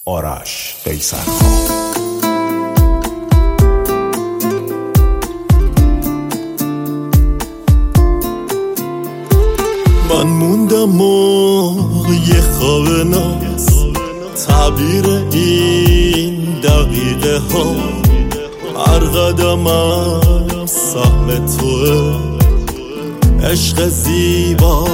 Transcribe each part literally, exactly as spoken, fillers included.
آرش قیصرخان. من موندم و یه خواب ناز، تعبیر این دقیقه ها، هر قدمم سهم توه، عشق زیبا.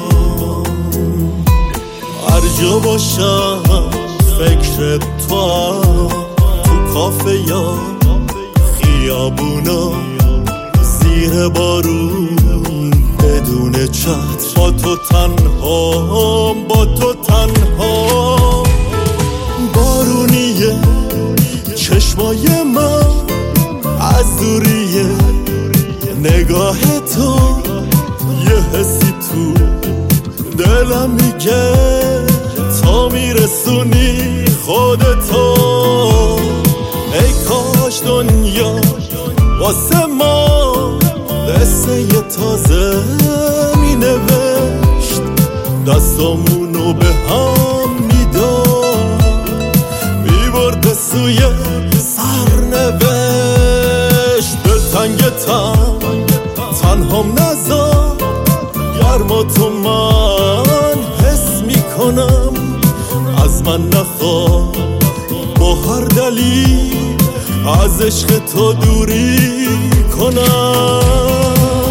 هر جا باشم فکر تو، تو کافه یا خیابونا، زیر بارون بدون چتر، با تو تنها، با تو تنها. بارونیه چشمای من، از دوریه نگاه تو، یه حسی تو دلم میگه تا میرسونی خودتو. ای کاش دنیا واسه ما قصه ی تازه می نوشت، دستامونو به هم میداد، می برد سوی سرنوشت. دلتنگتم تنهام نذار، گرما تو من حس میکنم، از من نخواه با هر دلیل از عشق تو دوری کنم.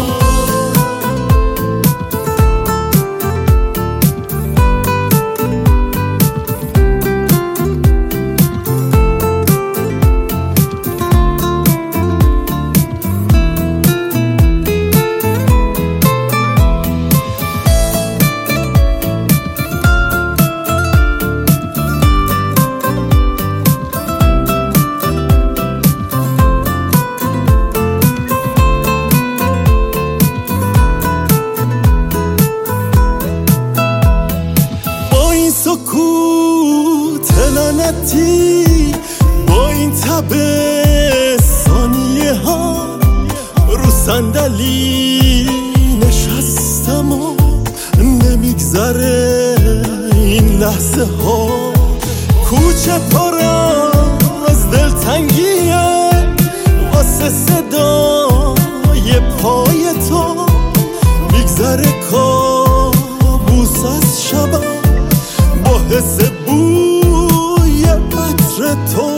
سکوت لعنتی، با این تب ثانیه ها، رو صندلی نشستم و نمیگذره این لحظه ها. کوچه پر از دلتنگیه واسه صدای پای تو، میگذره کابوس از شبم با حس بوی عطر تو.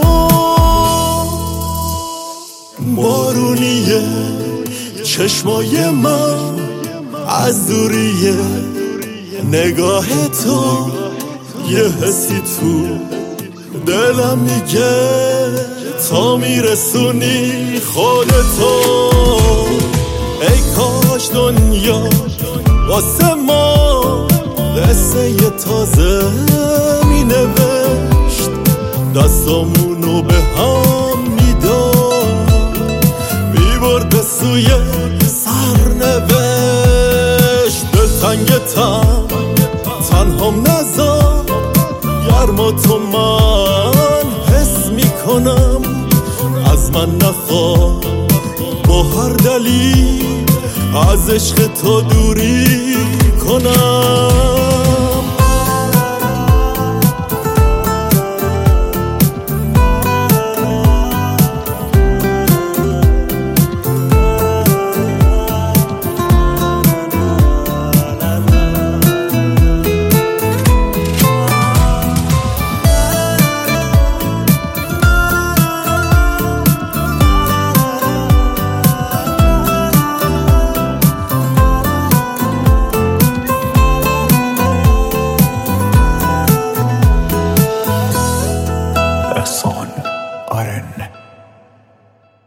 بارونیه چشمای من، از دوریه نگاه تو، یه حسی تو دلم میگه تا میرسونی خودتو. ای کاش دنیا واسه ما قصه ی تازه می نوشت، دستامونو به هم میداد، می برد سوی سرنوشت. دلتنگتم تنهام نذار، گرما تو من حس میکنم، از من نخواه با هر دلیل از عشق تو دوری کنم.